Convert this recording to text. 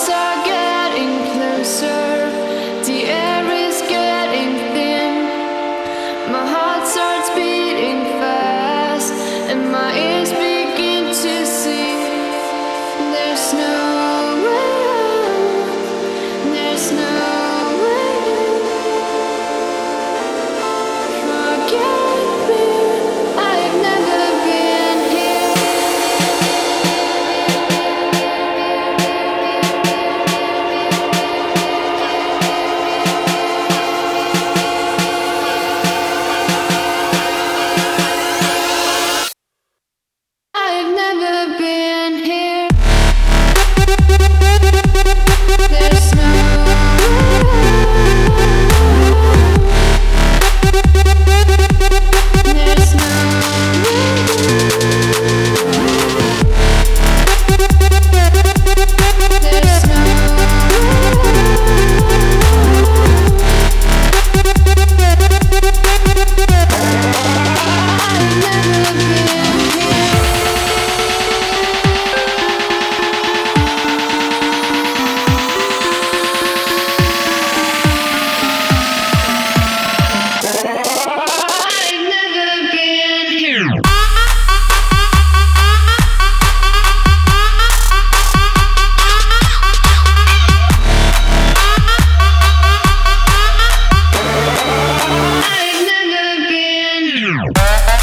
hearts are getting closer. The air is getting thin. My heart starts beating fast, and my ears begin to sing. There's no way out. There's no way out. Forget me. I've never been here. I've never been here. There's no there's no there's no I've never been here. I've never been here. I've never been here.